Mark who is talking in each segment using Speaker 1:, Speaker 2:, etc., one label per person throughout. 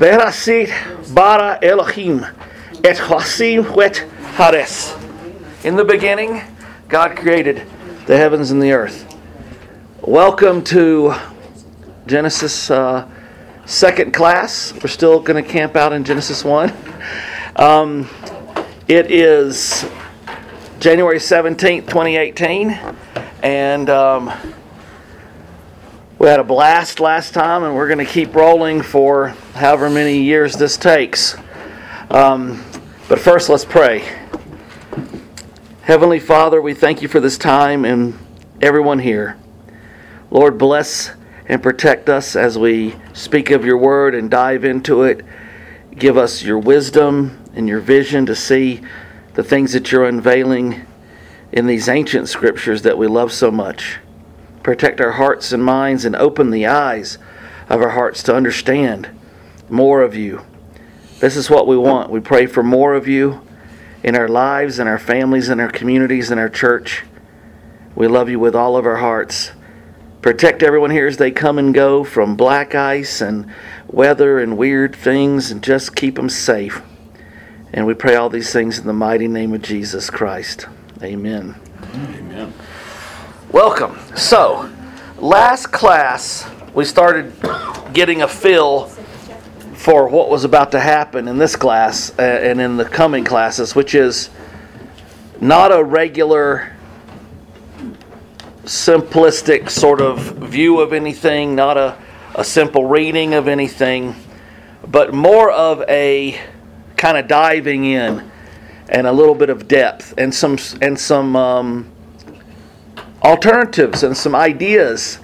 Speaker 1: Bereshit bara Elohim et hasim wet hares. In the beginning, God created the heavens and the earth. Welcome to Genesis second class. We're still going to camp out in Genesis 1. It is January 17th, 2018, and we had a blast last time, and we're going to keep rolling for however many years this takes. But first, let's pray. Heavenly Father, we thank you for this time and everyone here. Lord, bless and protect us as we speak of your word and dive into it. Give us your wisdom and your vision to see the things that you're unveiling in these ancient scriptures that we love so much. Protect our hearts and minds and open the eyes of our hearts to understand more of you. This is what we want. We pray for more of you in our lives, in our families, in our communities, in our church. We love you with all of our hearts. Protect everyone here as they come and go from black ice and weather and weird things, and just keep them safe. And we pray all these things in the mighty name of Jesus Christ. Amen.
Speaker 2: Amen.
Speaker 1: Welcome. So, last class we started getting a feel for what was about to happen in this class and in the coming classes, which is not a regular simplistic sort of view of anything, not a simple reading of anything, but more of a kind of diving in and a little bit of depth and some alternatives and some ideas.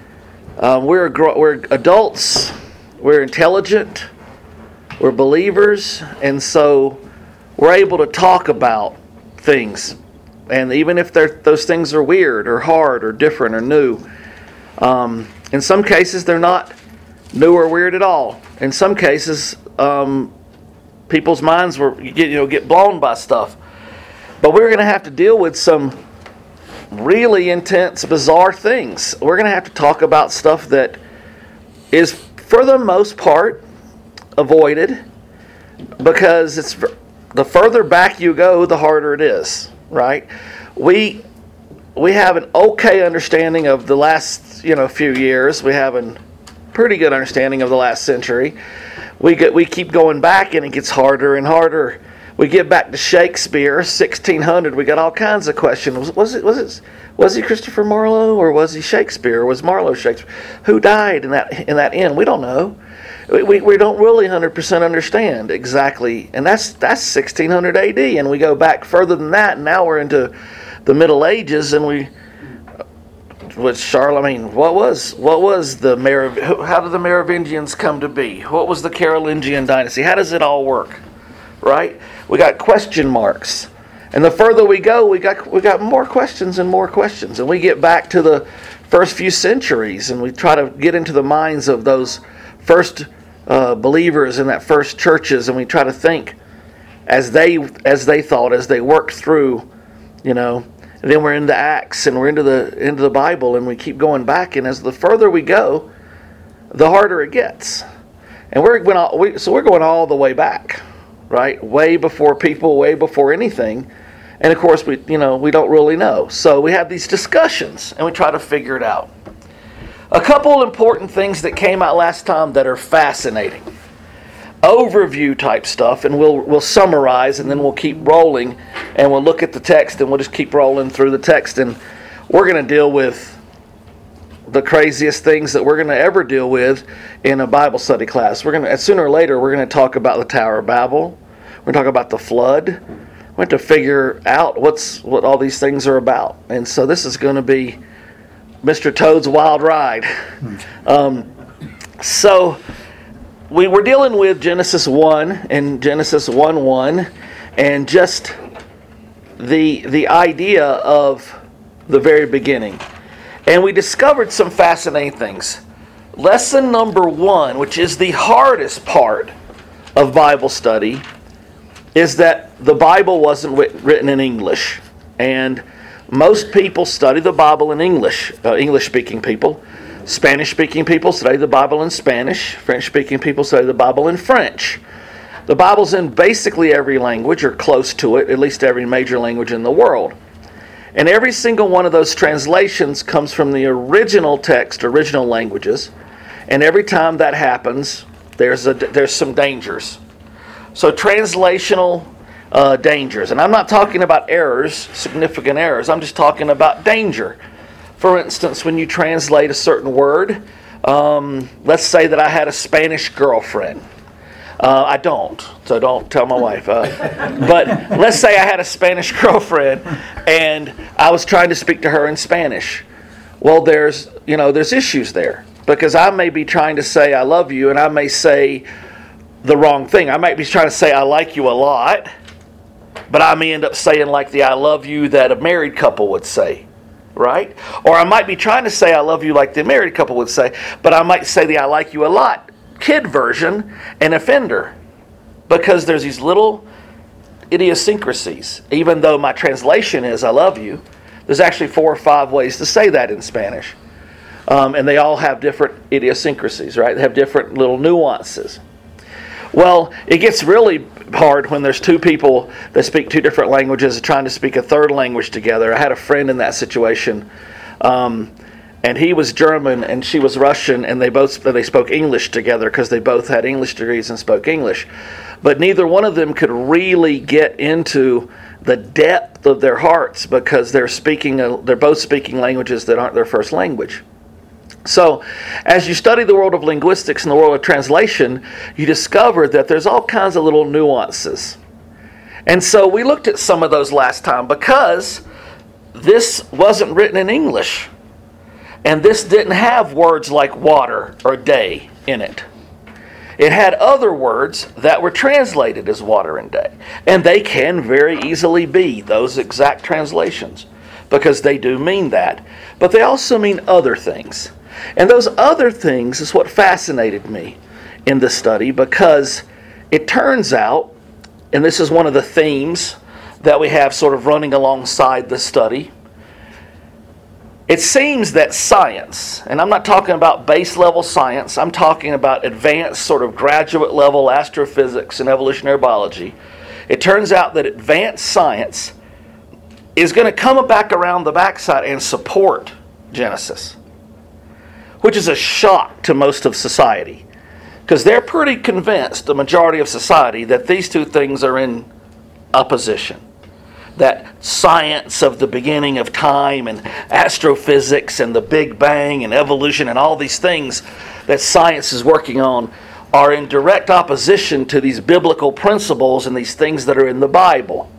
Speaker 1: We're adults, we're intelligent, we're believers, and so we're able to talk about things. And even if those things are weird or hard or different or new, in some cases they're not new or weird at all. In some cases, people's minds get blown by stuff. But we're going to have to deal with some really intense, bizarre things. We're going to have to talk about stuff that is, for the most part, avoided, because it's the further back you go, the harder it is. Right? We have an okay understanding of the last few years. We have a pretty good understanding of the last century. We keep going back, and it gets harder and harder. We get back to Shakespeare, 1600. We got all kinds of questions. Was he Christopher Marlowe, or was he Shakespeare, or was Marlowe Shakespeare? Who died in that inn? We don't know. We don't really 100% understand exactly, and that's 1600 AD, and we go back further than that, and now we're into the Middle Ages, and with Charlemagne, what was how did the Merovingians come to be? What was the Carolingian dynasty? How does it all work? Right? We got question marks, and the further we go, we got more questions, and we get back to the first few centuries, and we try to get into the minds of those first believers in that first churches, and we try to think as they thought, as they worked through, and then we're into Acts, and we're into the Bible, and we keep going back, and as the further we go, the harder it gets. And we're going all the way back, right? Way before people, way before anything. And of course we don't really know. So we have these discussions, and we try to figure it out. A couple important things that came out last time that are fascinating. Overview type stuff, and we'll summarize, and then we'll keep rolling, and we'll look at the text, and we'll just keep rolling through the text, and we're going to deal with the craziest things that we're going to ever deal with in a Bible study class. Sooner or later, we're going to talk about the Tower of Babel. We're going to talk about the flood. We have to figure out what all these things are about, and so this is going to be Mr. Toad's Wild Ride. So we were dealing with Genesis 1 and Genesis 1:1, and just the idea of the very beginning. And we discovered some fascinating things. Lesson number 1, which is the hardest part of Bible study, is that the Bible wasn't written in English. And most people study the Bible in English, English-speaking people Spanish-speaking people study the Bible in Spanish. French-speaking people study the Bible in French. The Bible's in basically every language, or close to it, at least every major language in the world. And every single one of those translations comes from the original text, original languages. And every time that happens, there's some dangers. So translational dangers. And I'm not talking about errors, significant errors. I'm just talking about danger. For instance, when you translate a certain word, let's say that I had a Spanish girlfriend. I don't, so don't tell my wife. But let's say I had a Spanish girlfriend and I was trying to speak to her in Spanish. Well, there's issues there, because I may be trying to say I love you and I may say the wrong thing. I might be trying to say I like you a lot, but I may end up saying like the I love you that a married couple would say, right? Or I might be trying to say I love you like the married couple would say, but I might say the I like you a lot kid version and offender, because there's these little idiosyncrasies. Even though my translation is I love you, there's actually 4 or 5 ways to say that in Spanish. And they all have different idiosyncrasies, right? They have different little nuances. Well, it gets really hard when there's 2 people that speak 2 different languages trying to speak a third language together. I had a friend in that situation, and he was German and she was Russian, and they spoke English together because they both had English degrees and spoke English. But neither one of them could really get into the depth of their hearts because they're both speaking languages that aren't their first language. So, as you study the world of linguistics and the world of translation, you discover that there's all kinds of little nuances. And so we looked at some of those last time, because this wasn't written in English. And this didn't have words like water or day in it. It had other words that were translated as water and day. And they can very easily be those exact translations, because they do mean that. But they also mean other things. And those other things is what fascinated me in the study, because it turns out, and this is one of the themes that we have sort of running alongside the study, it seems that science, and I'm not talking about base level science, I'm talking about advanced sort of graduate level astrophysics and evolutionary biology. It turns out that advanced science is going to come back around the backside and support Genesis, which is a shock to most of society, because they're pretty convinced, the majority of society, that these 2 things are in opposition. That science of the beginning of time and astrophysics and the Big Bang and evolution and all these things that science is working on are in direct opposition to these biblical principles and these things that are in the Bible.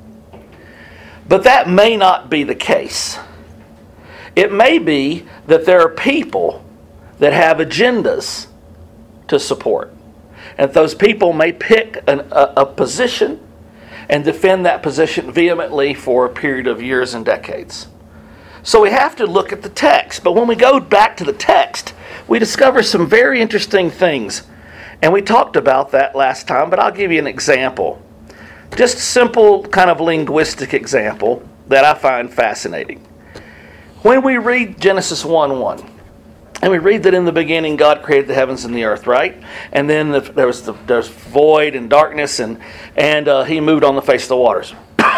Speaker 1: But that may not be the case. It may be that there are people that have agendas to support. And those people may pick a position and defend that position vehemently for a period of years and decades. So we have to look at the text. But when we go back to the text, we discover some very interesting things. And we talked about that last time, but I'll give you an example. Just a simple kind of linguistic example that I find fascinating. When we read Genesis 1:1, and we read that in the beginning God created the heavens and the earth, right? And then there's void and darkness, and He moved on the face of the waters.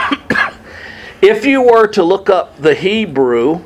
Speaker 1: If you were to look up the Hebrew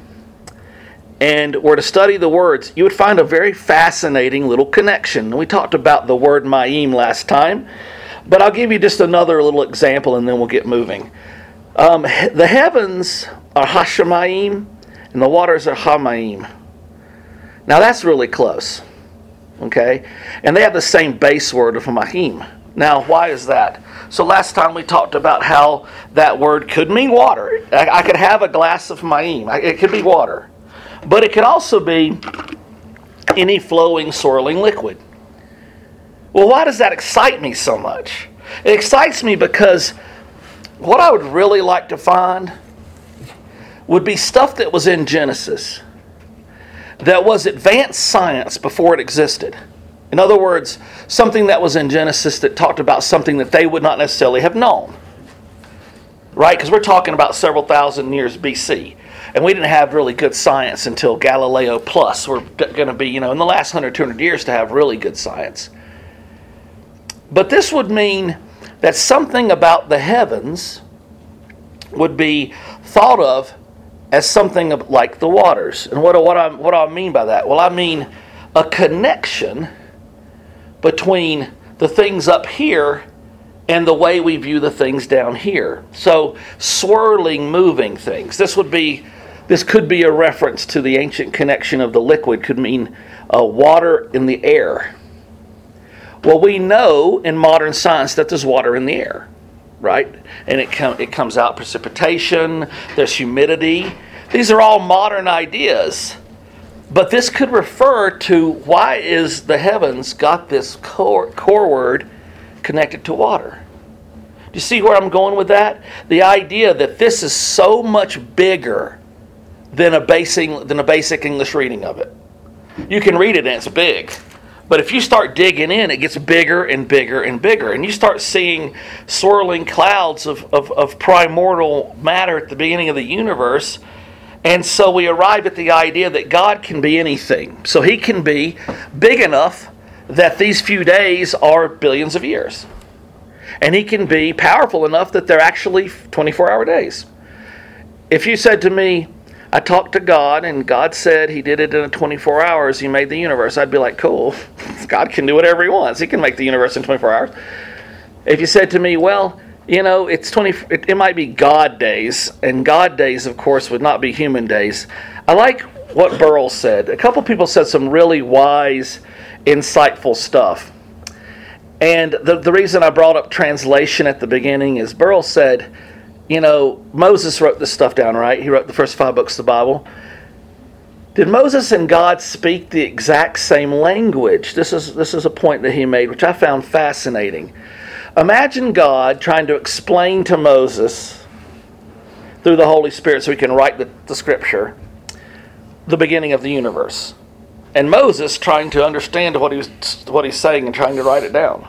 Speaker 1: and were to study the words, you would find a very fascinating little connection. We talked about the word ma'im last time, but I'll give you just another little example and then we'll get moving. The heavens are hashemayim and the waters are hamayim. Now that's really close, okay? And they have the same base word of mahim. Now, why is that? So last time we talked about how that word could mean water. I could have a glass of ma'im. It could be water. But it could also be any flowing, swirling liquid. Well, why does that excite me so much? It excites me because what I would really like to find would be stuff that was in Genesis that was advanced science before it existed. In other words, something that was in Genesis that talked about something that they would not necessarily have known. Right? Because we're talking about several thousand years BC. And we didn't have really good science until Galileo Plus. We're going to be, in the last 100, 200 years to have really good science. But this would mean that something about the heavens would be thought of as something like the waters. And what do I mean by that? Well, I mean a connection between the things up here and the way we view the things down here. So swirling, moving things. This could be a reference to the ancient connection of the liquid. Could mean water in the air. Well, we know in modern science that there's water in the air, right? And it comes out precipitation, there's humidity. These are all modern ideas. But this could refer to why is the heavens got this core word connected to water. Do you see where I'm going with that? The idea that this is so much bigger than a basic English reading of it. You can read it and it's big. But if you start digging in, it gets bigger and bigger and bigger. And you start seeing swirling clouds of primordial matter at the beginning of the universe. And so we arrive at the idea that God can be anything. So he can be big enough that these few days are billions of years. And he can be powerful enough that they're actually 24-hour days. If you said to me, I talked to God, and God said he did it in 24 hours. He made the universe. I'd be like, cool. God can do whatever he wants. He can make the universe in 24 hours. If you said to me, well, it might be God days, and God days, of course, would not be human days. I like what Burrell said. A couple people said some really wise, insightful stuff. And the reason I brought up translation at the beginning is Burrell said, Moses wrote this stuff down, right? He wrote the first 5 books of the Bible. Did Moses and God speak the exact same language? This is a point that he made, which I found fascinating. Imagine God trying to explain to Moses through the Holy Spirit so he can write the scripture, the beginning of the universe. And Moses trying to understand what he's saying and trying to write it down.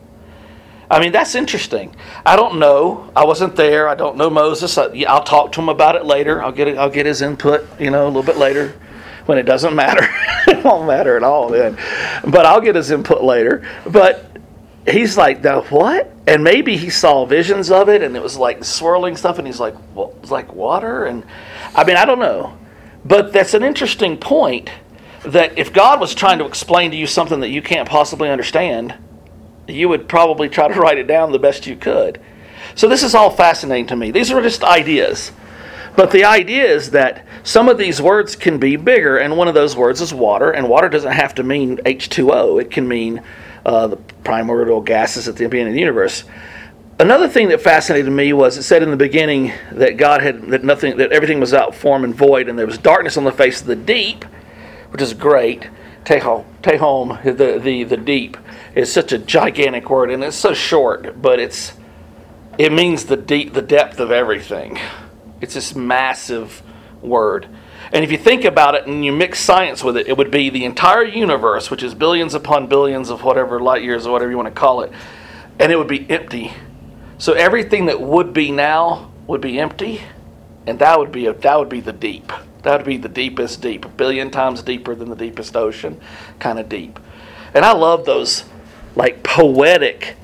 Speaker 1: I mean, that's interesting. I don't know. I wasn't there. I don't know Moses. I'll talk to him about it later. I'll get his input, a little bit later when it doesn't matter. It won't matter at all then. But I'll get his input later. But he's like, the what? And maybe he saw visions of it, and it was like swirling stuff, and he's like, well, it's like water? And I mean, I don't know. But that's an interesting point, that if God was trying to explain to you something that you can't possibly understand, you would probably try to write it down the best you could. So this is all fascinating to me. These are just ideas. But the idea is that some of these words can be bigger, and one of those words is water, and water doesn't have to mean H2O. It can mean the primordial gases at the beginning of the universe. Another thing that fascinated me was it said in the beginning that that everything was out form and void, and there was darkness on the face of the deep, which is great. Tehom, the deep, is such a gigantic word, and it's so short, but it means the depth of everything. It's this massive word. And if you think about it and you mix science with it, it would be the entire universe, which is billions upon billions of whatever light years or whatever you want to call it, and it would be empty. So everything that would be now would be empty, and that would be the deep. That would be the deepest deep, 1 billion times deeper than the deepest ocean, kind of deep. And I love those like poetic,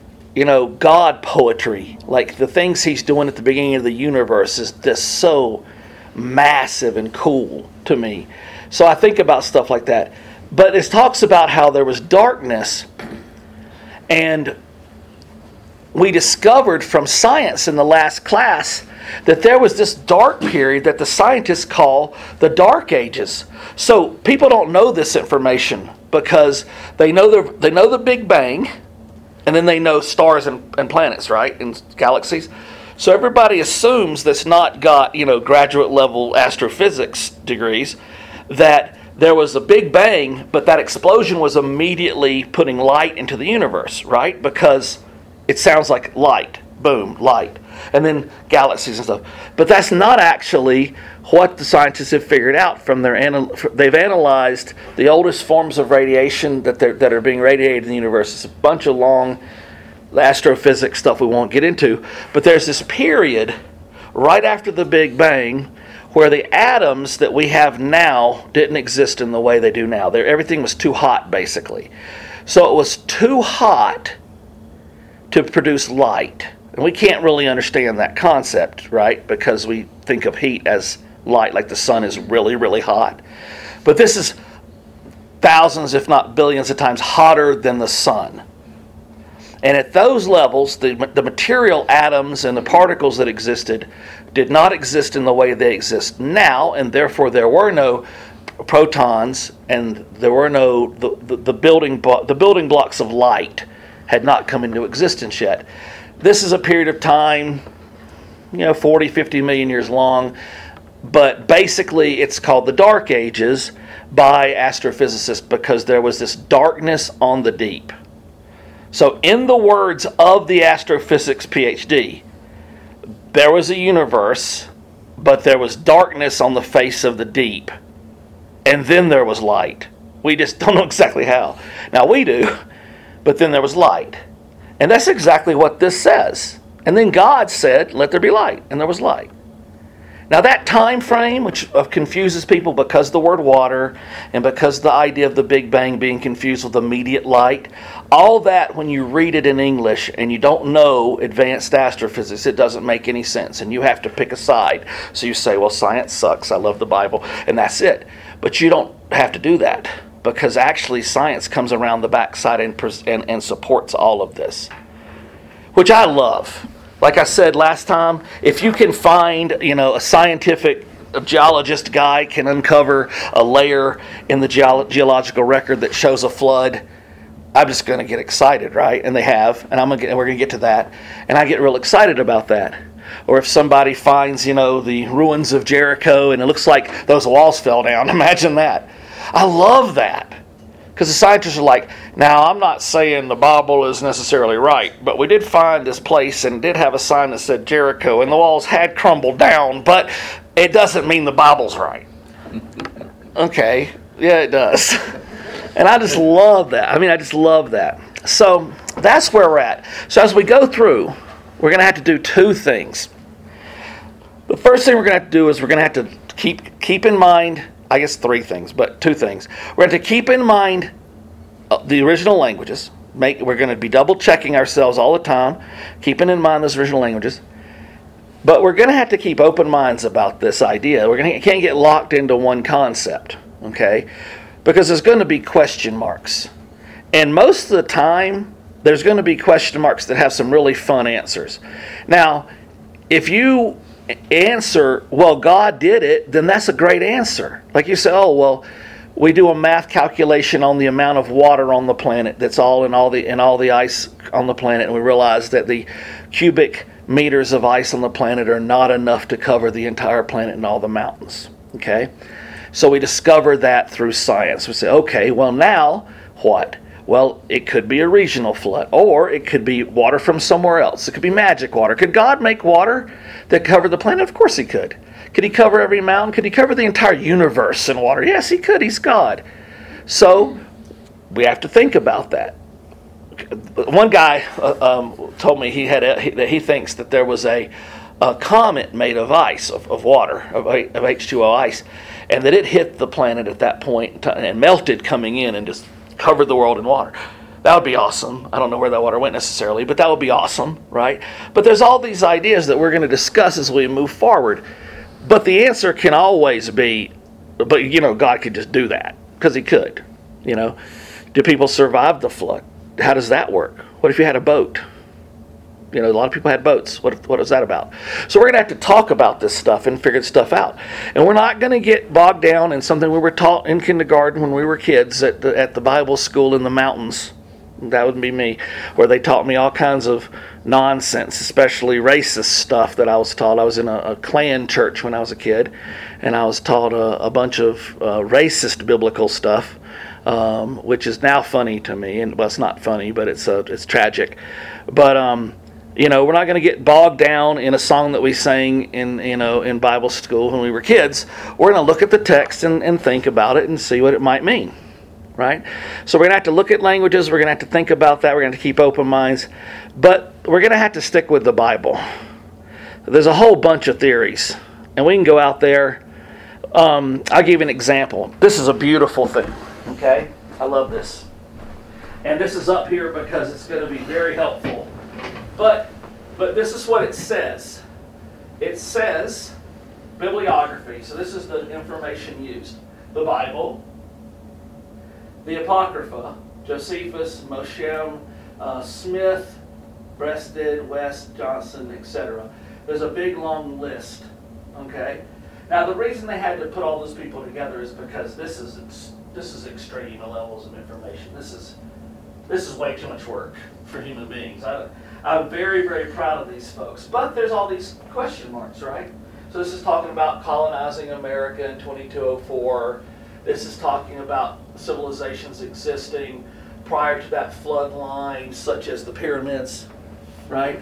Speaker 1: God poetry. Like the things he's doing at the beginning of the universe is just so massive and cool to me. So I think about stuff like that. But it talks about how there was darkness, and we discovered from science in the last class that there was this dark period that the scientists call the Dark Ages. So people don't know this information because they know the Big Bang, and then they know stars and planets, right, and galaxies. So everybody assumes that's not got graduate level astrophysics degrees, that there was a Big Bang, but that explosion was immediately putting light into the universe, right? Because it sounds like light, boom, light, and then galaxies and stuff. But that's not actually what the scientists have figured out from they've analyzed the oldest forms of radiation that are being radiated in the universe. It's a bunch of long astrophysics stuff we won't get into. But there's this period right after the Big Bang where the atoms that we have now didn't exist in the way they do now. Everything was too hot, basically. So it was too hot to produce light. And we can't really understand that concept, right? Because we think of heat as light, like the sun is really, really hot. But this is thousands, if not billions of times hotter than the sun. And at those levels, the material atoms and the particles that existed did not exist in the way they exist now, and therefore there were no protons, and there were no the building blocks of light had not come into existence yet. This is a period of time, 40, 50 million years long, but basically it's called the Dark Ages by astrophysicists because there was this darkness on the deep. So in the words of the astrophysics PhD, there was a universe, but there was darkness on the face of the deep, and then there was light. We just don't know exactly how. Now we do, but then there was light. And that's exactly what this says. And then God said, let there be light, and there was light. Now that time frame, which confuses people because of the word water and because the idea of the Big Bang being confused with immediate light, all that when you read it in English and you don't know advanced astrophysics, it doesn't make any sense. And you have to pick a side. So you say, well, science sucks, I love the Bible, and that's it. But you don't have to do that because actually science comes around the backside and supports all of this, which I love. Like I said last time, if you can find, a scientific geologist guy can uncover a layer in the geological record that shows a flood, I'm just going to get excited, right? And they have, and we're going to get to that, and I get real excited about that. Or if somebody finds, the ruins of Jericho and it looks like those walls fell down, imagine that. I love that. Because the scientists are like, now I'm not saying the Bible is necessarily right, but we did find this place and did have a sign that said Jericho, and the walls had crumbled down, but it doesn't mean the Bible's right. Okay, yeah, it does. And I just love that. I just love that. So that's where we're at. So as we go through, we're going to have to do two things. The first thing we're going to have to do is we're going to have to keep in mind, I guess three things, but two things. We're going to keep in mind the original languages. We're going to be double checking ourselves all the time, keeping in mind those original languages. But we're going to have to keep open minds about this idea. Can't get locked into one concept, okay? Because there's going to be question marks. And most of the time, there's going to be question marks that have some really fun answers. Now, if you answer, well, God did it, then that's a great answer. Like you say, oh, well, we do a math calculation on the amount of water on the planet that's all in all the ice on the planet, and we realize that the cubic meters of ice on the planet are not enough to cover the entire planet and all the mountains. Okay? So we discover that through science. We say, okay, well, now what? Well, it could be a regional flood, or it could be water from somewhere else. It could be magic water. Could God make water that covered the planet? Of course he could. Could he cover every mountain? Could he cover the entire universe in water? Yes, he could. He's God. So we have to think about that. One guy told me that he thinks that there was a comet made of ice, of water, of H2O ice, and that it hit the planet at that point and melted coming in and just covered the world in water. That would be awesome. I don't know where that water went necessarily, but that would be awesome, right? But there's all these ideas that we're going to discuss as we move forward. But the answer can always be, but God could just do that, because he could. Do people survive the flood? How does that work? What if you had a boat? A lot of people had boats. What is that about? So we're going to have to talk about this stuff and figure stuff out. And we're not going to get bogged down in something we were taught in kindergarten when we were kids at the Bible school in the mountains. That would be me, where they taught me all kinds of nonsense, especially racist stuff that I was taught. I was in a Klan church when I was a kid, and I was taught a bunch of racist biblical stuff, which is now funny to me. And well, it's not funny, but it's tragic. But we're not going to get bogged down in a song that we sang in Bible school when we were kids. We're going to look at the text and think about it and see what it might mean. Right? So we're going to have to look at languages. We're going to have to think about that. We're going to keep open minds. But we're going to have to stick with the Bible. There's a whole bunch of theories and we can go out there. I'll give you an example. This is a beautiful thing. Okay? I love this. And this is up here because it's going to be very helpful. But this is what it says. It says bibliography. So this is the information used. The Bible, the Apocrypha, Josephus, Moshe, Smith, Breasted, West, Johnson, etc. There's a big long list. Okay? Now the reason they had to put all those people together is because this is extreme levels of information. This is way too much work for human beings. I'm very, very proud of these folks. But there's all these question marks, right? So this is talking about colonizing America in 2204. This is talking about civilizations existing prior to that flood line, such as the pyramids, right?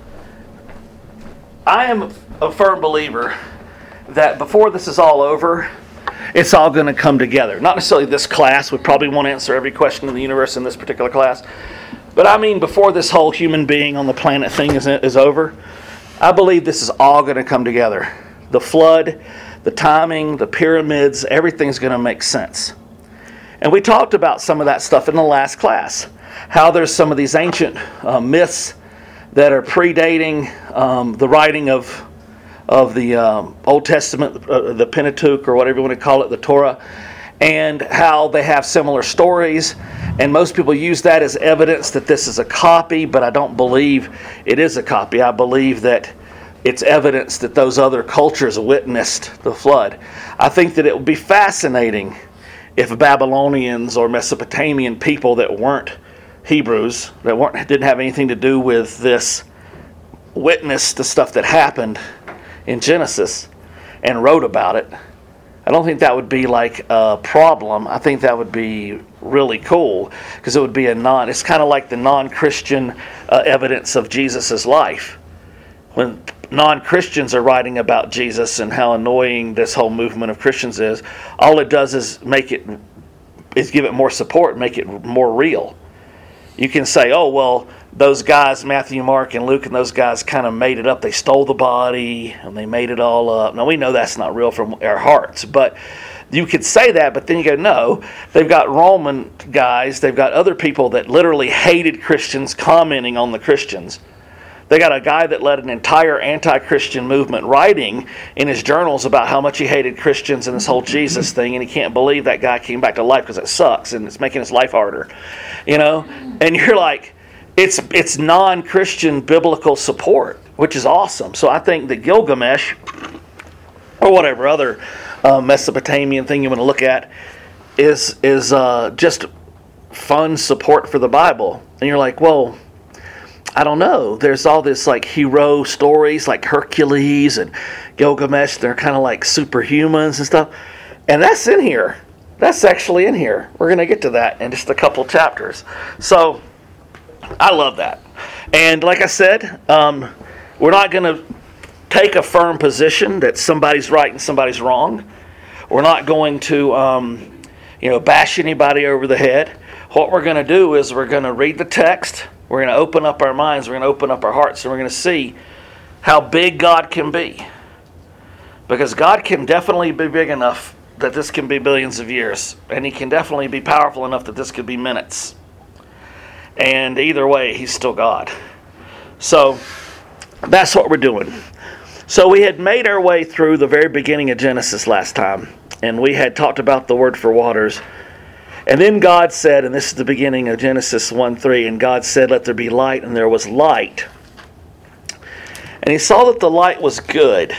Speaker 1: I am a firm believer that before this is all over, it's all going to come together. Not necessarily this class. We probably won't answer every question in the universe in this particular class. But I mean, before this whole human being on the planet thing is over, I believe this is all going to come together. The flood, the timing, the pyramids, everything's going to make sense. And we talked about some of that stuff in the last class. How there's some of these ancient myths that are predating the writing of the Old Testament, the Pentateuch, or whatever you want to call it, the Torah, and how they have similar stories. And most people use that as evidence that this is a copy, but I don't believe it is a copy. I believe that it's evidence that those other cultures witnessed the flood. I think that it would be fascinating if Babylonians or Mesopotamian people that weren't Hebrews, that didn't have anything to do with this, witnessed the stuff that happened in Genesis and wrote about it. I don't think that would be like a problem. I think that would be really cool because it would be it's kind of like the non-Christian evidence of Jesus' life. When non-Christians are writing about Jesus and how annoying this whole movement of Christians is, all it does is give it more support, make it more real. You can say, oh, well, those guys, Matthew, Mark, and Luke, and those guys kind of made it up. They stole the body, and they made it all up. Now, we know that's not real from our hearts, but you could say that, but then you go, no, they've got Roman guys, they've got other people that literally hated Christians commenting on the Christians. They got a guy that led an entire anti-Christian movement writing in his journals about how much he hated Christians and this whole Jesus thing, and he can't believe that guy came back to life because it sucks and it's making his life harder. You know? And you're like, it's non-Christian biblical support, which is awesome. So I think that Gilgamesh, or whatever other Mesopotamian thing you want to look at, is just fun support for the Bible. And you're like, well, I don't know. There's all this like hero stories like Hercules and Gilgamesh. They're kind of like superhumans and stuff. And that's in here. That's actually in here. We're going to get to that in just a couple chapters. So I love that. And like I said, we're not going to take a firm position that somebody's right and somebody's wrong. We're not going to bash anybody over the head. What we're going to do is we're going to read the text. We're going to open up our minds. We're going to open up our hearts. And we're going to see how big God can be. Because God can definitely be big enough that this can be billions of years. And He can definitely be powerful enough that this could be minutes. And either way, He's still God. So that's what we're doing. So we had made our way through the very beginning of Genesis last time. And we had talked about the word for waters. And then God said, and this is the beginning of Genesis 1:3, and God said, let there be light, and there was light. And He saw that the light was good.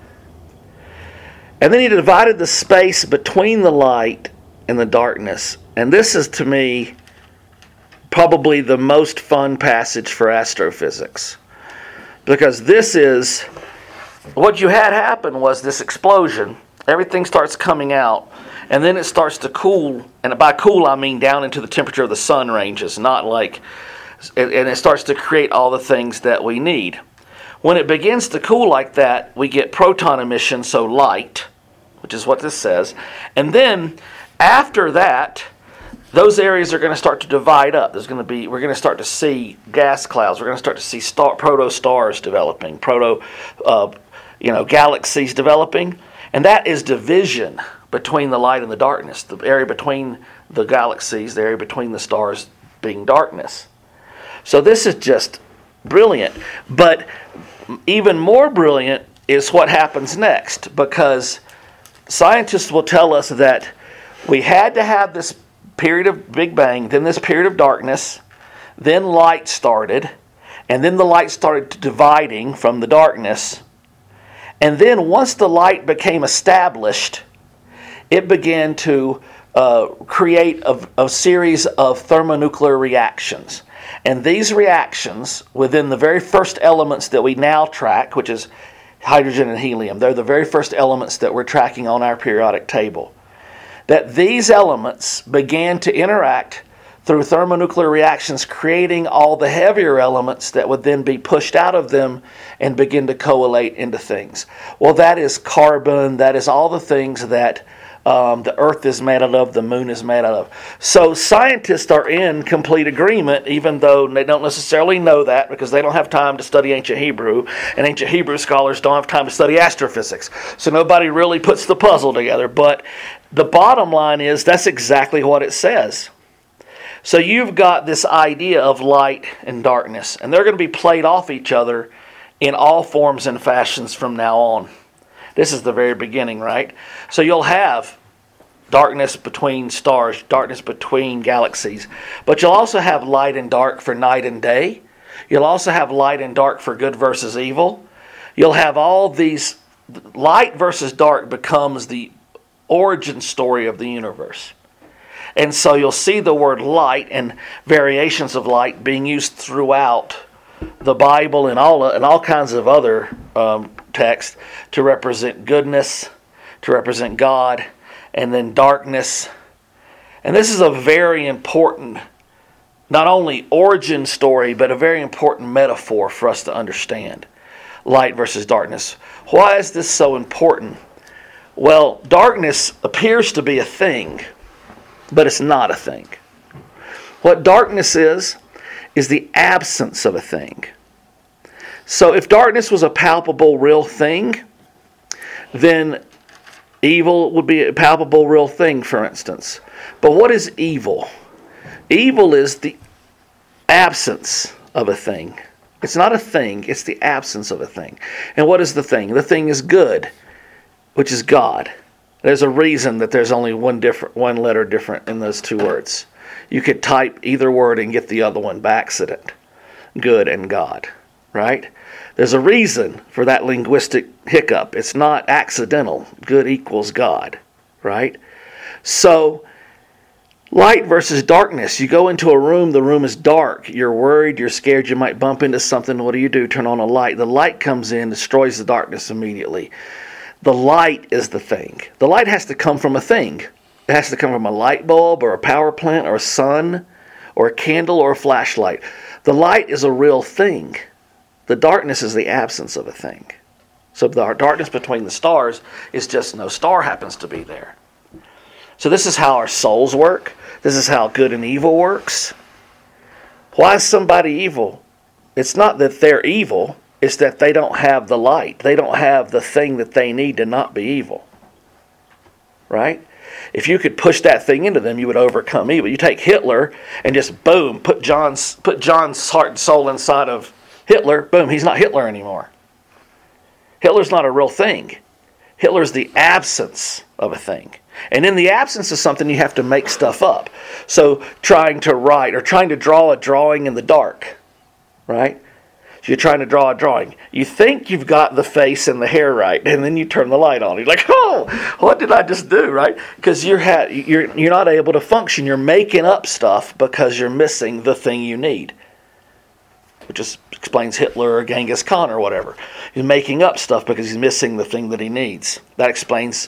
Speaker 1: And then He divided the space between the light and the darkness. And this is, to me, probably the most fun passage for astrophysics. Because this is, what you had happen was this explosion. Everything starts coming out. And then it starts to cool, and by cool I mean down into the temperature of the sun ranges, not like, and it starts to create all the things that we need. When it begins to cool like that, we get proton emission, so light, which is what this says. And then after that, those areas are going to start to divide up. We're going to start to see gas clouds. We're going to start to see proto-stars developing, galaxies developing. And that is division between the light and the darkness. The area between the galaxies, the area between the stars being darkness. So this is just brilliant. But even more brilliant is what happens next, because scientists will tell us that we had to have this period of Big Bang, then this period of darkness, then light started, and then the light started dividing from the darkness. And then once the light became established, it began to create a series of thermonuclear reactions. And these reactions, within the very first elements that we now track, which is hydrogen and helium, they're the very first elements that we're tracking on our periodic table, that these elements began to interact through thermonuclear reactions, creating all the heavier elements that would then be pushed out of them and begin to coalesce into things. Well, that is carbon, that is all the things that the Earth is made out of, the Moon is made out of. So scientists are in complete agreement, even though they don't necessarily know that because they don't have time to study ancient Hebrew, and ancient Hebrew scholars don't have time to study astrophysics. So nobody really puts the puzzle together. But the bottom line is that's exactly what it says. So you've got this idea of light and darkness, and they're going to be played off each other in all forms and fashions from now on. This is the very beginning, right? So you'll have darkness between stars, darkness between galaxies, but you'll also have light and dark for night and day. You'll also have light and dark for good versus evil. You'll have all these. Light versus dark becomes the origin story of the universe. And so you'll see the word light and variations of light being used throughout the Bible and all kinds of other texts to represent goodness, to represent God, and then darkness. And this is a very important, not only origin story, but a very important metaphor for us to understand. Light versus darkness. Why is this so important? Well, darkness appears to be a thing, but it's not a thing. What darkness is the absence of a thing. So if darkness was a palpable, real thing, then evil would be a palpable, real thing, for instance. But what is evil? Evil is the absence of a thing. It's not a thing, it's the absence of a thing. And what is the thing? The thing is good, which is God. There's a reason that there's only one letter different in those two words. You could type either word and get the other one by accident. Good and God, right? There's a reason for that linguistic hiccup. It's not accidental. Good equals God, right? So, light versus darkness. You go into a room, the room is dark. You're worried, you're scared, you might bump into something. What do? Turn on a light. The light comes in, destroys the darkness immediately. The light is the thing. The light has to come from a thing. It has to come from a light bulb or a power plant or a sun or a candle or a flashlight. The light is a real thing. The darkness is the absence of a thing. So the darkness between the stars is just no star happens to be there. So this is how our souls work. This is how good and evil works. Why is somebody evil? It's not that they're evil. It's that they don't have the light. They don't have the thing that they need to not be evil. Right? If you could push that thing into them, you would overcome evil. You take Hitler and just boom, put John's heart and soul inside of Hitler. Boom, he's not Hitler anymore. Hitler's not a real thing. Hitler's the absence of a thing. And in the absence of something, you have to make stuff up. So trying to write or trying to draw a drawing in the dark, right? So you're trying to draw a drawing. You think you've got the face and the hair right, and then you turn the light on. You're like, oh, what did I just do, right? Because you're not able to function. You're making up stuff because you're missing the thing you need. Which just explains Hitler or Genghis Khan or whatever. He's making up stuff because he's missing the thing that he needs. That explains,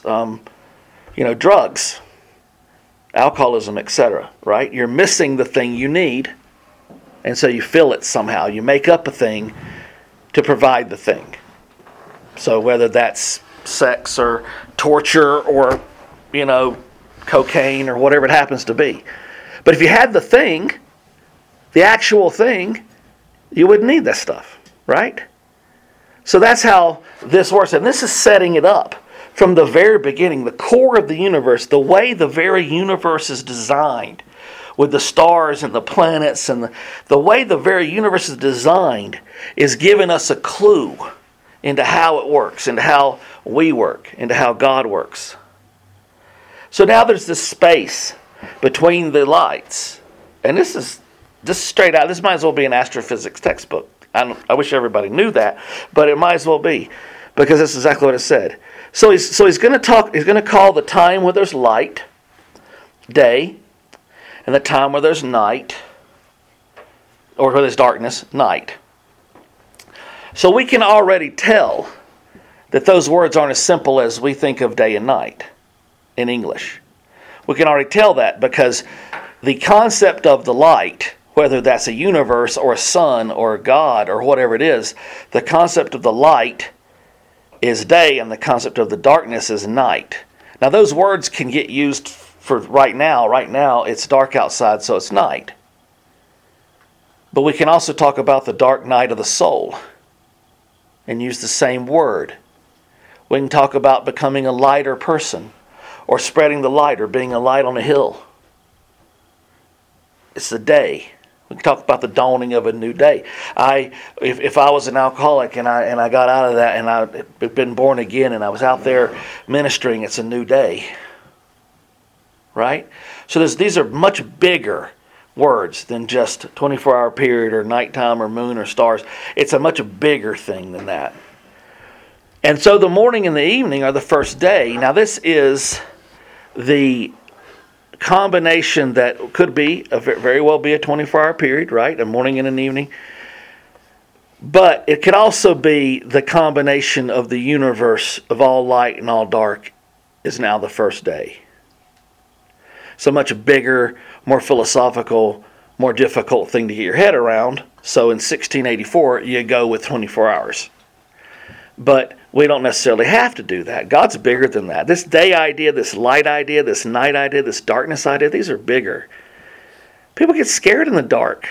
Speaker 1: drugs, alcoholism, etc. Right? You're missing the thing you need, and so you fill it somehow. You make up a thing to provide the thing. So whether that's sex or torture or, cocaine or whatever it happens to be. But if you had the thing, the actual thing, you wouldn't need that stuff, right? So that's how this works. And this is setting it up from the very beginning, the core of the universe, the way the very universe is designed, with the stars and the planets, and the way the very universe is designed is giving us a clue into how it works, into how we work, into how God works. So now there's this space between the lights. And this is straight out. This might as well be an astrophysics textbook. I wish everybody knew that, but it might as well be, because that's exactly what it said. So he's going to talk. He's going to call the time where there's light day, and the time where there's night, or where there's darkness, night. So we can already tell that those words aren't as simple as we think of day and night in English. We can already tell that because the concept of the light, whether that's a universe or a sun or God or whatever it is, the concept of the light is day and the concept of the darkness is night. Now those words can get used for right now. Right now it's dark outside, so it's night. But we can also talk about the dark night of the soul and use the same word. We can talk about becoming a lighter person, or spreading the light, or being a light on a hill. It's the day. We can talk about the dawning of a new day. If I was an alcoholic and I got out of that and I'd been born again and I was out there ministering, it's a new day. Right? So these are much bigger words than just 24-hour period or nighttime or moon or stars. It's a much bigger thing than that. And so the morning and the evening are the first day. Now this is the combination that could be very well be a 24-hour period, right? A morning and an evening. But it could also be the combination of the universe of all light and all dark is now the first day. So much bigger, more philosophical, more difficult thing to get your head around. So in 1684, you go with 24 hours. But we don't necessarily have to do that. God's bigger than that. This day idea, this light idea, this night idea, this darkness idea, these are bigger. People get scared in the dark.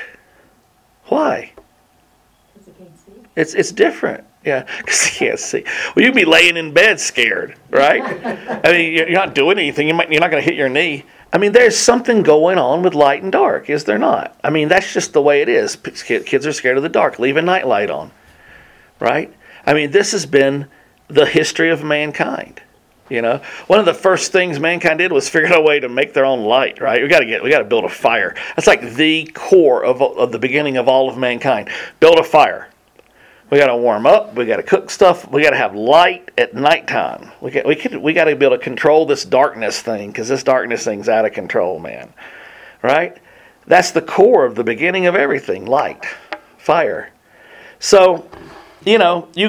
Speaker 1: Why? Because they can't see. It's different. Yeah, because you can't see. Well, you'd be laying in bed scared, right? I mean, you're not doing anything. You're not going to hit your knee. I mean, there's something going on with light and dark, is there not? I mean, that's just the way it is. Kids are scared of the dark. Leave a night light on, right? I mean, this has been the history of mankind. You know, one of the first things mankind did was figure out a way to make their own light. Right? We got to build a fire. That's like the core of the beginning of all of mankind. Build a fire. We got to warm up. We got to cook stuff. We got to have light at nighttime. We got to be able to control this darkness thing, because this darkness thing's out of control, man. Right? That's the core of the beginning of everything. Light, fire. So, you know, you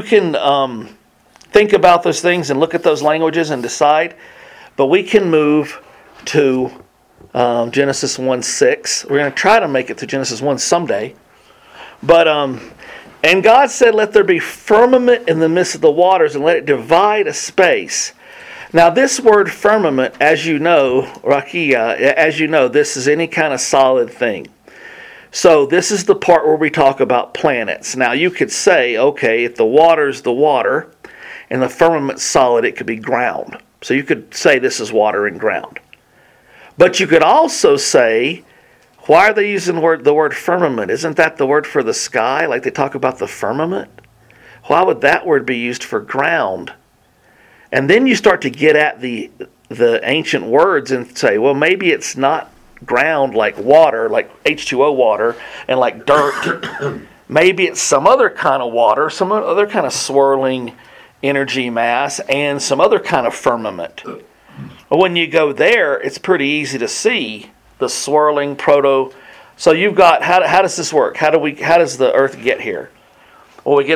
Speaker 1: can think about those things and look at those languages and decide. But we can move to Genesis 1:6. We're going to try to make it to Genesis 1 someday. But and God said, "Let there be firmament in the midst of the waters, and let it divide a space." Now, this word firmament, as you know, rakia, as you know, this is any kind of solid thing. So this is the part where we talk about planets. Now you could say, okay, if the water's the water and the firmament's solid, it could be ground. So you could say this is water and ground. But you could also say, why are they using the word firmament? Isn't that the word for the sky? Like they talk about the firmament? Why would that word be used for ground? And then you start to get at the ancient words and say, well, maybe it's not ground like water, like H2O water, and like dirt. Maybe it's some other kind of water, some other kind of swirling energy mass, and some other kind of firmament. But when you go there, it's pretty easy to see the swirling proto. So you've got, how does this work? How does the Earth get here? Well, we get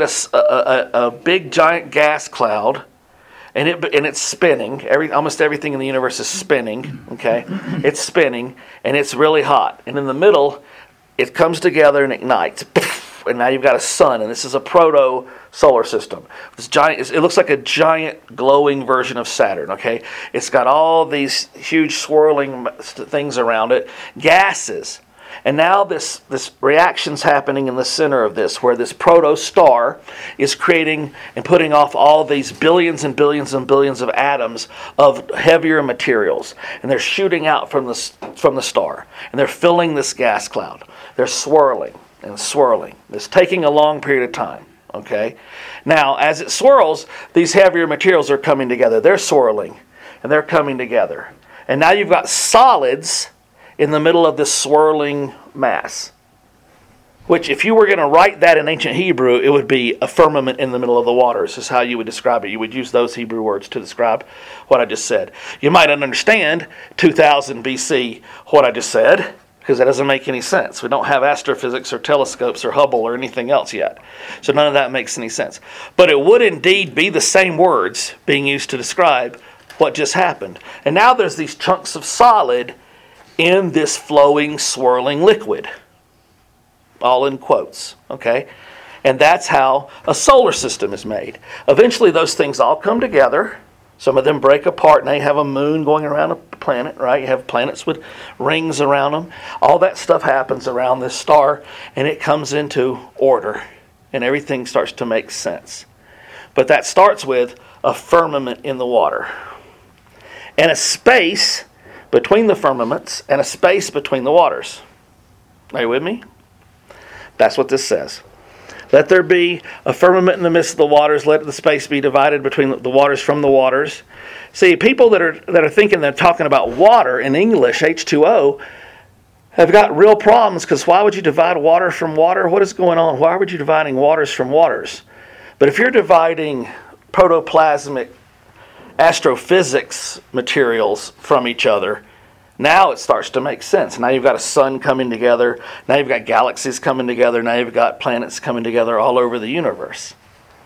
Speaker 1: a big giant gas cloud. And it's spinning. Almost everything in the universe is spinning. Okay, it's spinning, and it's really hot. And in the middle, it comes together and ignites. And now you've got a sun, and this is a proto solar system. This giant. It looks like a giant glowing version of Saturn. Okay, it's got all these huge swirling things around it, gases. And now this reaction's happening in the center of this, where this proto-star is creating and putting off all these billions and billions and billions of atoms of heavier materials. And they're shooting out from the star. And they're filling this gas cloud. They're swirling and swirling. It's taking a long period of time. Okay? Now, as it swirls, these heavier materials are coming together. They're swirling and they're coming together. And now you've got solids in the middle of this swirling mass. Which, if you were going to write that in ancient Hebrew, it would be a firmament in the middle of the waters, is how you would describe it. You would use those Hebrew words to describe what I just said. You might not understand 2000 BC what I just said, because that doesn't make any sense. We don't have astrophysics or telescopes or Hubble or anything else yet. So none of that makes any sense. But it would indeed be the same words being used to describe what just happened. And now there's these chunks of solid in this flowing, swirling liquid. All in quotes, okay? And that's how a solar system is made. Eventually those things all come together. Some of them break apart and they have a moon going around a planet, right? You have planets with rings around them. All that stuff happens around this star and it comes into order and everything starts to make sense. But that starts with a firmament in the water and a space between the firmaments and a space between the waters. Are you with me? That's what this says. Let there be a firmament in the midst of the waters. Let the space be divided between the waters from the waters. See, people that are thinking they're talking about water in English, H2O, have got real problems, because why would you divide water from water? What is going on? Why would you dividing waters from waters? But if you're dividing protoplasmic astrophysics materials from each other, now it starts to make sense. Now you've got a sun coming together. Now you've got galaxies coming together. Now you've got planets coming together all over the universe.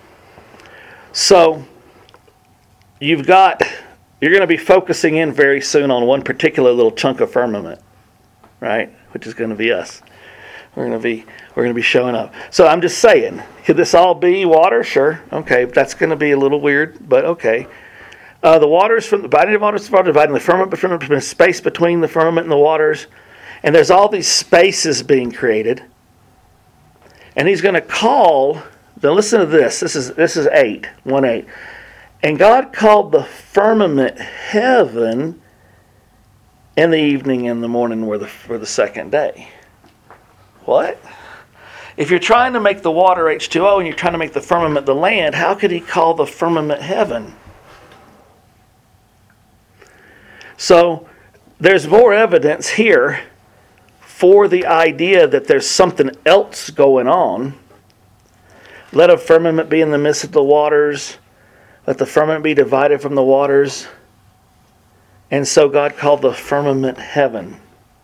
Speaker 1: So you're going to be focusing in very soon on one particular little chunk of firmament, right? Which is going to be us. We're going to be showing up. So I'm just saying, could this all be water? Sure. Okay, that's going to be a little weird, but okay. The waters from the body of waters dividing the firmament between space between the firmament and the waters, and there's all these spaces being created. And he's going to call. Now listen to this. This is 1:8. And God called the firmament heaven, and the evening and the morning were the second day. What? If you're trying to make the water H2O and you're trying to make the firmament the land, how could he call the firmament heaven? So there's more evidence here for the idea that there's something else going on. Let a firmament be in the midst of the waters. Let the firmament be divided from the waters. And so God called the firmament heaven.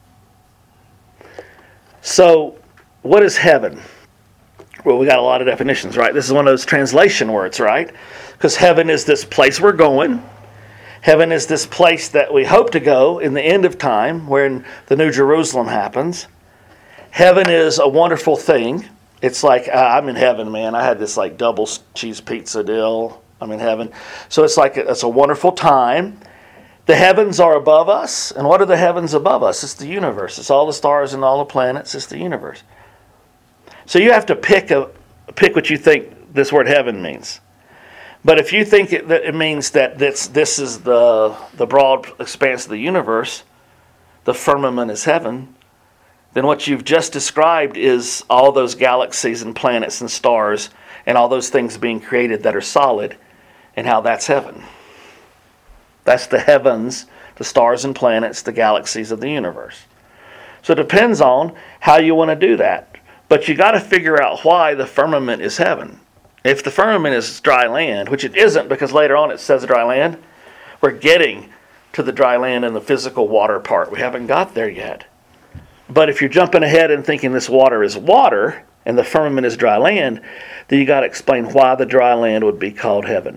Speaker 1: So what is heaven? Well, we got a lot of definitions, right? This is one of those translation words, right? Because heaven is this place we're going. Heaven is this place that we hope to go in the end of time, when the New Jerusalem happens. Heaven is a wonderful thing. It's like, I'm in heaven, man. I had this like double cheese pizza deal. I'm in heaven. So it's like, it's a wonderful time. The heavens are above us. And what are the heavens above us? It's the universe. It's all the stars and all the planets. It's the universe. So you have to pick what you think this word heaven means. But if you think that it means that this is the broad expanse of the universe, the firmament is heaven, then what you've just described is all those galaxies and planets and stars and all those things being created that are solid, and how that's heaven. That's the heavens, the stars and planets, the galaxies of the universe. So it depends on how you want to do that. But you got to figure out why the firmament is heaven. If the firmament is dry land, which it isn't, because later on it says dry land, we're getting to the dry land and the physical water part. We haven't got there yet. But if you're jumping ahead and thinking this water is water and the firmament is dry land, then you got to explain why the dry land would be called heaven.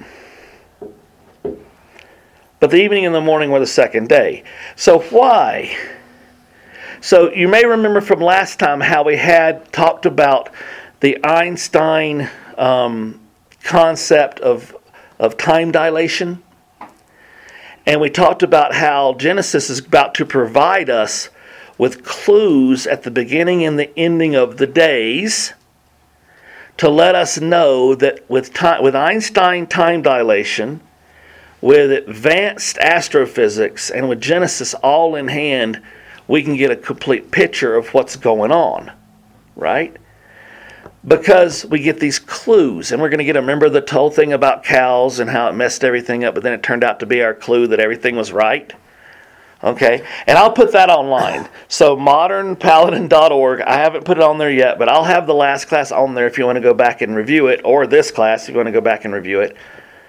Speaker 1: But the evening and the morning were the second day. So why? So you may remember from last time how we had talked about the Einstein concept of time dilation. And we talked about how Genesis is about to provide us with clues at the beginning and the ending of the days to let us know that with Einstein time dilation, with advanced astrophysics, and with Genesis all in hand, we can get a complete picture of what's going on, right? Because we get these clues, and we're going to get a remember the whole thing about cows and how it messed everything up, but then it turned out to be our clue that everything was right. Okay, and I'll put that online. So modernpaladin.org, I haven't put it on there yet, but I'll have the last class on there if you want to go back and review it, or this class if you want to go back and review it.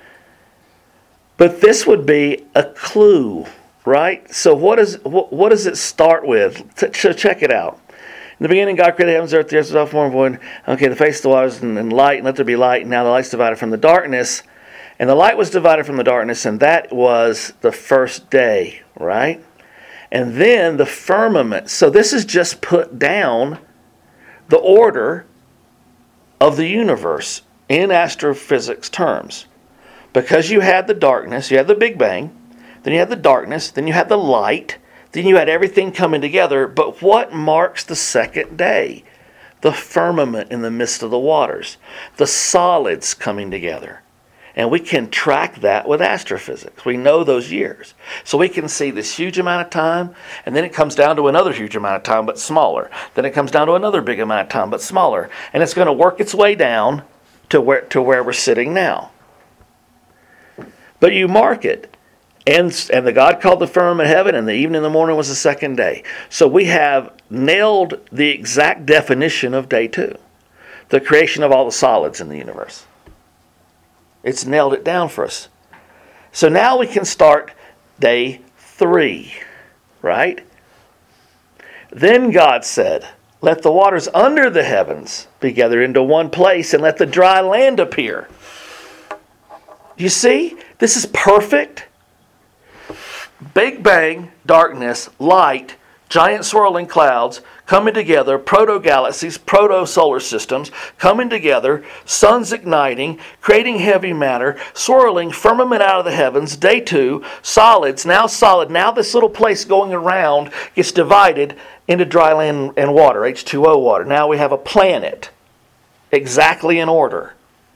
Speaker 1: But this would be a clue, right? So what does it start with? So check it out. In the beginning, God created the heavens, earth, the earth, without form and void. Okay, the face of the waters and light, and let there be light. And now the light's divided from the darkness. And the light was divided from the darkness, and that was the first day, right? And then the firmament. So this is just put down the order of the universe in astrophysics terms. Because you had the darkness, you had the Big Bang, then you had the darkness, then you had the light, then you had everything coming together. But what marks the second day? The firmament in the midst of the waters. The solids coming together. And we can track that with astrophysics. We know those years. So we can see this huge amount of time, and then it comes down to another huge amount of time, but smaller. Then it comes down to another big amount of time, but smaller. And it's going to work its way down to where we're sitting now. But you mark it. And the God called the firmament heaven, and the evening and the morning was the second day. So we have nailed the exact definition of day 2. The creation of all the solids in the universe. It's nailed it down for us. So now we can start day 3, right? Then God said, let the waters under the heavens be gathered into one place, and let the dry land appear. You see? This is perfect. Big Bang, darkness, light, giant swirling clouds coming together, proto-galaxies, proto-solar systems coming together, suns igniting, creating heavy matter, swirling, firmament out of the heavens, day 2, solids, now solid. Now this little place going around gets divided into dry land and water, H2O water. Now we have a planet exactly in order.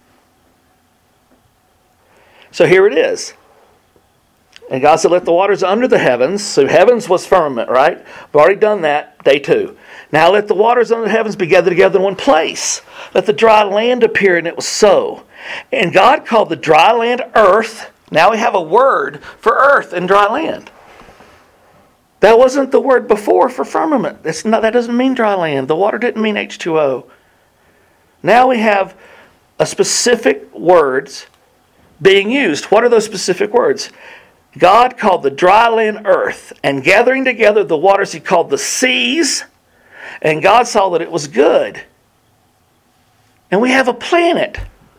Speaker 1: So here it is. And God said, let the waters under the heavens. So heavens was firmament, right? We've already done that, day 2. Now let the waters under the heavens be gathered together in one place. Let the dry land appear, and it was so. And God called the dry land earth. Now we have a word for earth and dry land. That wasn't the word before for firmament. That doesn't mean dry land. The water didn't mean H2O. Now we have a specific words being used. What are those specific words? God called the dry land earth, and gathering together the waters he called the seas, and God saw that it was good. And we have a planet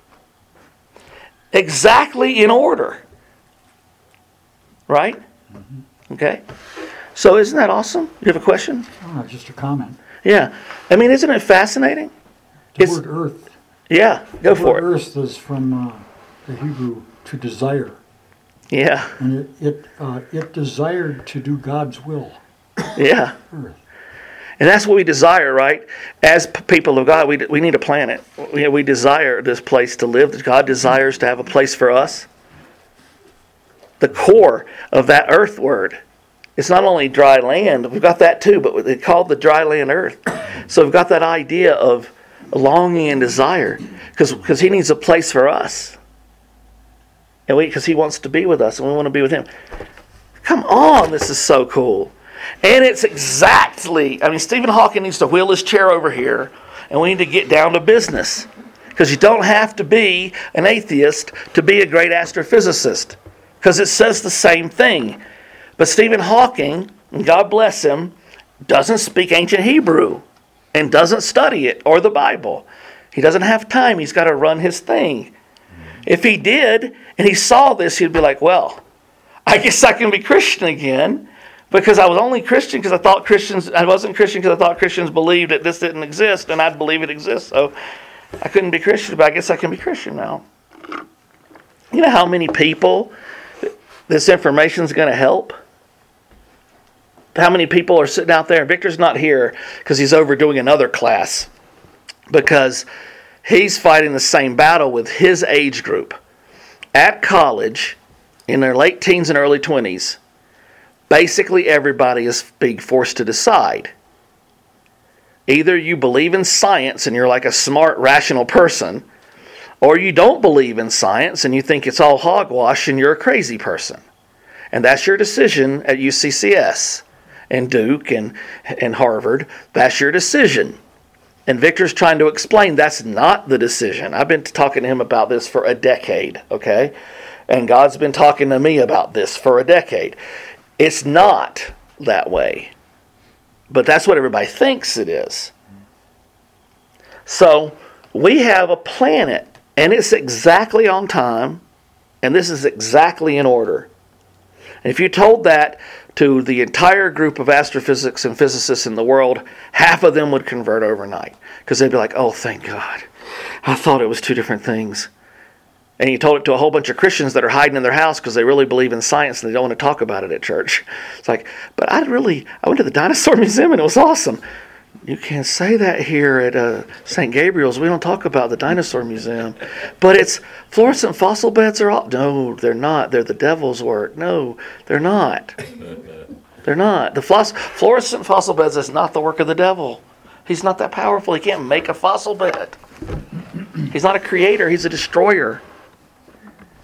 Speaker 1: exactly in order. Right? Mm-hmm. Okay. So isn't that awesome? You have a question?
Speaker 2: Oh, just a comment.
Speaker 1: Yeah. I mean, isn't it fascinating?
Speaker 2: The word earth.
Speaker 1: Yeah, go for it.
Speaker 2: Earth is from the Hebrew to desire.
Speaker 1: Yeah.
Speaker 2: And it desired to do God's will.
Speaker 1: Yeah.
Speaker 2: Earth.
Speaker 1: And that's what we desire, right? As people of God, we need a planet. We desire this place to live. God desires to have a place for us. The core of that earth word, it's not only dry land. We've got that too, but it's called the dry land earth. So we've got that idea of longing and desire because he needs a place for us. And because he wants to be with us and we want to be with him. Come on, this is so cool. And it's exactly, Stephen Hawking needs to wheel his chair over here and we need to get down to business. Because you don't have to be an atheist to be a great astrophysicist. Because it says the same thing. But Stephen Hawking, God bless him, doesn't speak ancient Hebrew and doesn't study it or the Bible. He doesn't have time. He's got to run his thing. If he did, and he saw this, he'd be like, well, I guess I can be Christian again because I was only Christian because I wasn't Christian because I thought Christians believed that this didn't exist and I'd believe it exists. So I couldn't be Christian, but I guess I can be Christian now. You know how many people this information is going to help? how many people are sitting out there? Victor's not here because he's over doing another class, because he's fighting the same battle with his age group. At college, in their late teens and early 20s, basically everybody is being forced to decide. Either you believe in science and you're like a smart, rational person, or you don't believe in science and you think it's all hogwash and you're a crazy person. And that's your decision at UCCS and Duke and Harvard. That's your decision. And Victor's trying to explain that's not the decision. I've been talking to him about this for a decade, okay? And God's been talking to me about this for a decade. It's not that way. But that's what everybody thinks it is. So we have a planet, and it's exactly on time, and this is exactly in order. And if you told that to the entire group of astrophysics and physicists in the world, half of them would convert overnight. Because they'd be like, oh, thank God. I thought it was two different things. And you told it to a whole bunch of Christians that are hiding in their house because they really believe in science and they don't want to talk about it at church. It's like, but I went to the Dinosaur Museum and it was awesome. You can't say that here at St. Gabriel's. We don't talk about the Dinosaur Museum. But it's fluorescent fossil beds are all... No, they're not. They're the devil's work. No, they're not. They're not. The fluorescent fossil beds is not the work of the devil. He's not that powerful. He can't make a fossil bed. He's not a creator. He's a destroyer.